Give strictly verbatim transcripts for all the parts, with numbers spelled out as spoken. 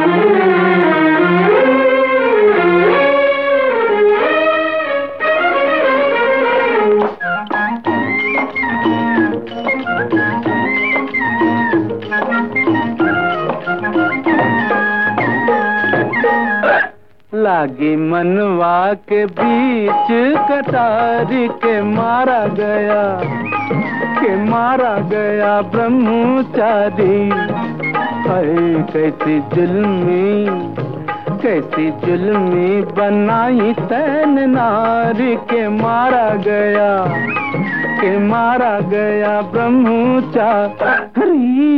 लागी मनवा के बीच कटारी के मारा गया, के मारा गया ब्रह्मचारी। अरे कैसी जुल्मी, कैसी जुल्मी बनाई तैन नारी के मारा गया, के मारा गया ब्रह्मचारी।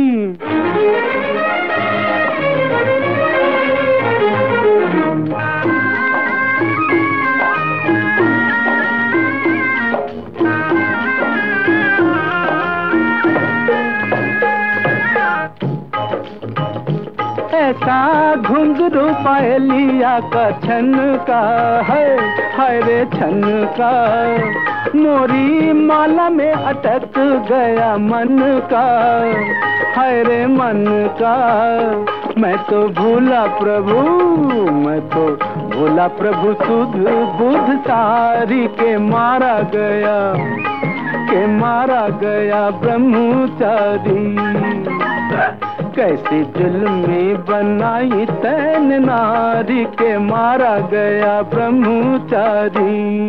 ऐसा घुंघरू पायलिया का छन का है, हाय रे छन का मोरी माला में अटक गया मन का, हाय रे मन का। मैं तो भूला प्रभु, मैं तो भूला प्रभु सुध बुध सारी के मारा गया, के मारा गया ब्रह्मचारी। कैसी जुल्मी बनाई तैन नारी के मारा गया ब्रह्मचारी।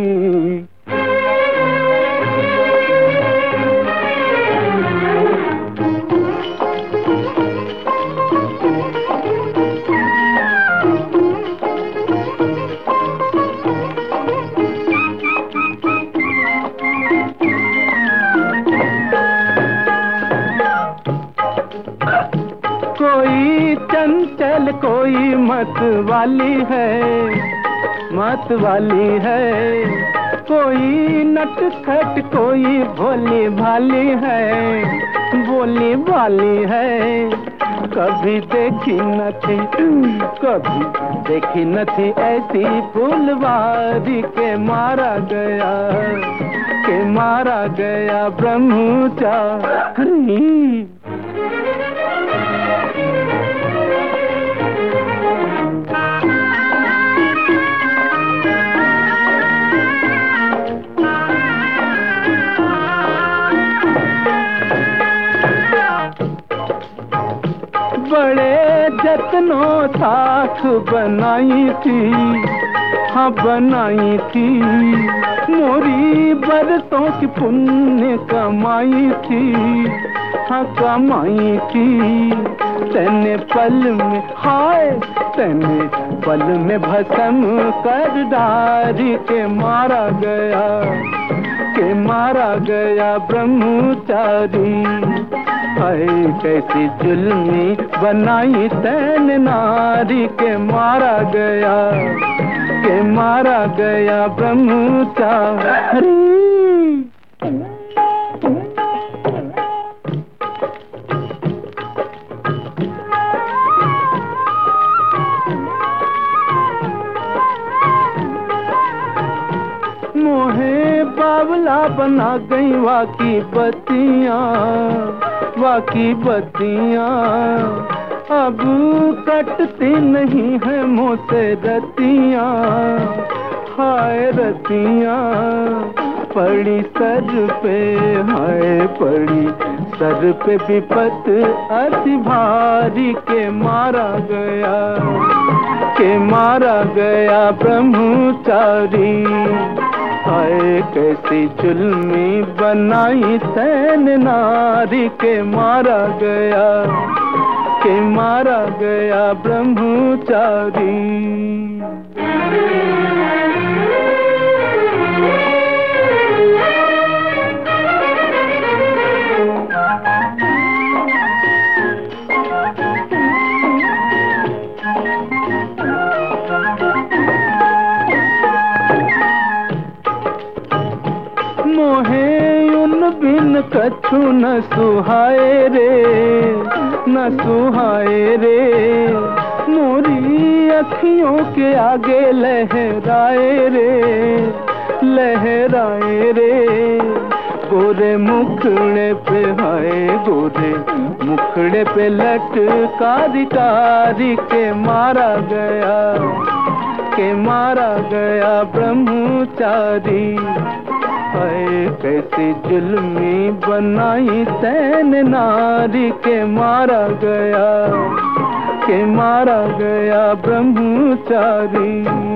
कोई चंचल कोई मत वाली है, मत वाली है। कोई नटखट कोई भोली भाली है, भोली भाली है। कभी देखी न थी, कभी देखी न थी ऐसी फुलवारी के मारा गया, के मारा गया ब्रह्मचारी। बड़े जतनों साथ बनाई थी, हाँ बनाई थी। मोरी बरसों की पुण्य कमाई थी, हाँ कमाई थी। तेने पल में, हाय तेने पल में भस्म कर डारी के मारा गया, के मारा गया ब्रह्मचारी। हाय कैसी जुल्मी बनाई तैन नारी के मारा गया, के मारा गया ब्रह्मचारी। मोहे बावला बना गई वाकी बत्तियाँ, वाकी बत्तियाँ। अब कटती नहीं है मुँह से रतियाँ, हाय रतियाँ। पड़ी सर पे, हाय पड़ी सर पे विपत अति भारी के मारा गया, के मारा गया ब्रह्मचारी। हाय कैसी जुल्मी बनाई तैन नारी के मारा गया, के मारा गया ब्रह्मचारी। मोहे उन बिन कछु न सुहाए रे, न सुहाए रे। मोरी अखियों के आगे लहराए रे, लहराए रे। गोरे मुखड़े पे है, गोरे मुखड़े पे लटकारी कारी के मारा गया, के मारा गया ब्रह्मचारी। है कैसी जुल्मी बनाई तैने नारी के मारा गया, के मारा गया ब्रह्मचारी।